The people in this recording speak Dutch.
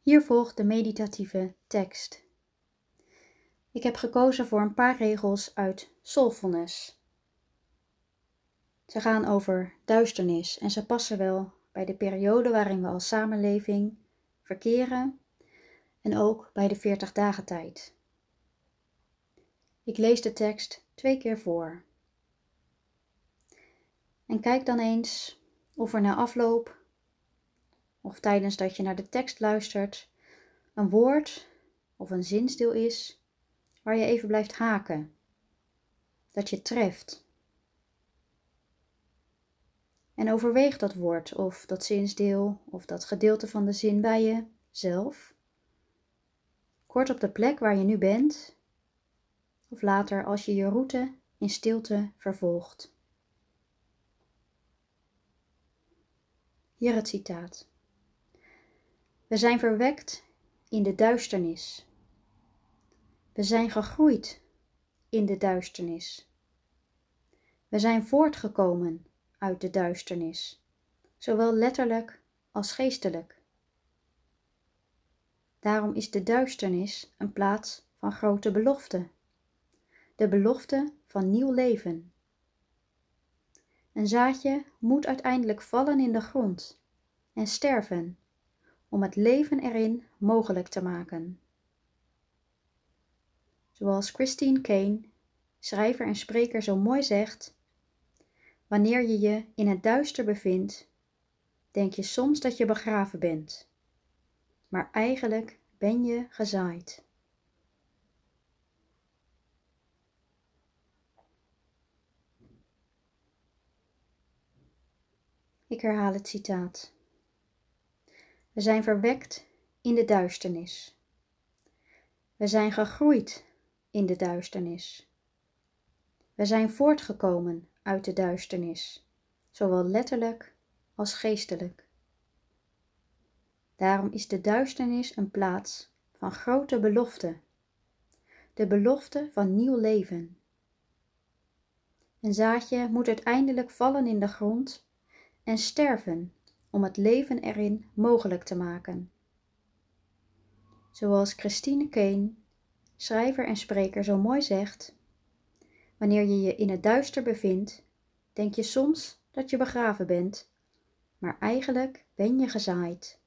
Hier volgt de meditatieve tekst. Ik heb gekozen voor een paar regels uit Soulfulness. Ze gaan over duisternis en ze passen wel bij de periode waarin we als samenleving verkeren en ook bij de 40 dagen tijd. Ik lees de tekst 2 keer voor. En kijk dan eens of er na afloop of tijdens dat je naar de tekst luistert een woord of een zinsdeel is waar je even blijft haken, dat je treft. En overweeg dat woord of dat zinsdeel of dat gedeelte van de zin bij jezelf. Kort op de plek waar je nu bent, of later als je je route in stilte vervolgt. Hier het citaat. We zijn verwekt in de duisternis. We zijn gegroeid in de duisternis. We zijn voortgekomen uit de duisternis, zowel letterlijk als geestelijk. Daarom is de duisternis een plaats van grote belofte, de belofte van nieuw leven. Een zaadje moet uiteindelijk vallen in de grond en sterven om het leven erin mogelijk te maken. Zoals Christine Caine, schrijver en spreker, zo mooi zegt: wanneer je je in het duister bevindt, denk je soms dat je begraven bent, maar eigenlijk ben je gezaaid. Ik herhaal het citaat. We zijn verwekt in de duisternis. We zijn gegroeid in de duisternis. We zijn voortgekomen uit de duisternis, zowel letterlijk als geestelijk. Daarom is de duisternis een plaats van grote belofte, de belofte van nieuw leven. Een zaadje moet uiteindelijk vallen in de grond en sterven om het leven erin mogelijk te maken. Zoals Christine Caine, schrijver en spreker, zo mooi zegt: wanneer je je in het duister bevindt, denk je soms dat je begraven bent, maar eigenlijk ben je gezaaid.